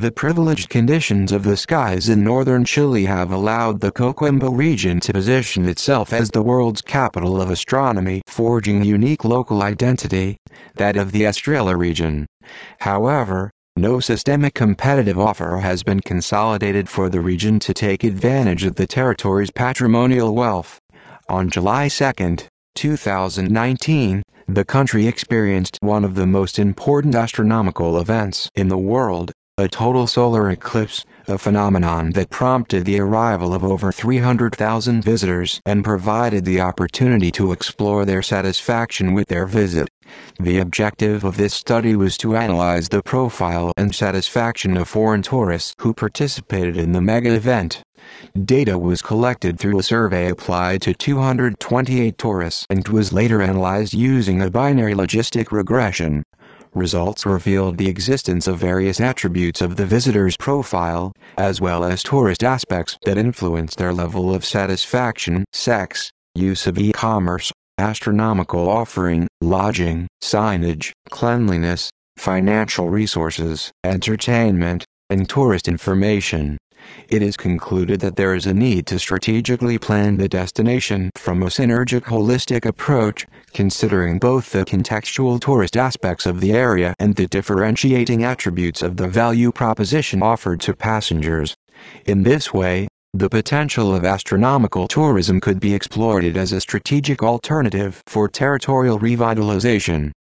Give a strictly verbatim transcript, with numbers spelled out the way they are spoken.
The privileged conditions of the skies in northern Chile have allowed the Coquimbo region to position itself as the world's capital of astronomy, forging a unique local identity, that of the Estrella region. However, no systemic competitive offer has been consolidated for the region to take advantage of the territory's patrimonial wealth. On July second, two thousand nineteen, the country experienced one of the most important astronomical events in the world, a total solar eclipse, a phenomenon that prompted the arrival of over three hundred thousand visitors and provided the opportunity to explore their satisfaction with their visit. The objective of this study was to analyze the profile and satisfaction of foreign tourists who participated in the mega event. Data was collected through a survey applied to two hundred twenty-eight tourists and was later analyzed using a binary logistic regression. Results revealed the existence of various attributes of the visitor's profile, as well as tourist aspects that influence their level of satisfaction: sex, use of e-commerce, astronomical offering, lodging, signage, cleanliness, financial resources, entertainment, and tourist information. It is concluded that there is a need to strategically plan the destination from a synergic holistic approach, considering both the contextual tourist aspects of the area and the differentiating attributes of the value proposition offered to passengers. In this way, the potential of astronomical tourism could be exploited as a strategic alternative for territorial revitalization.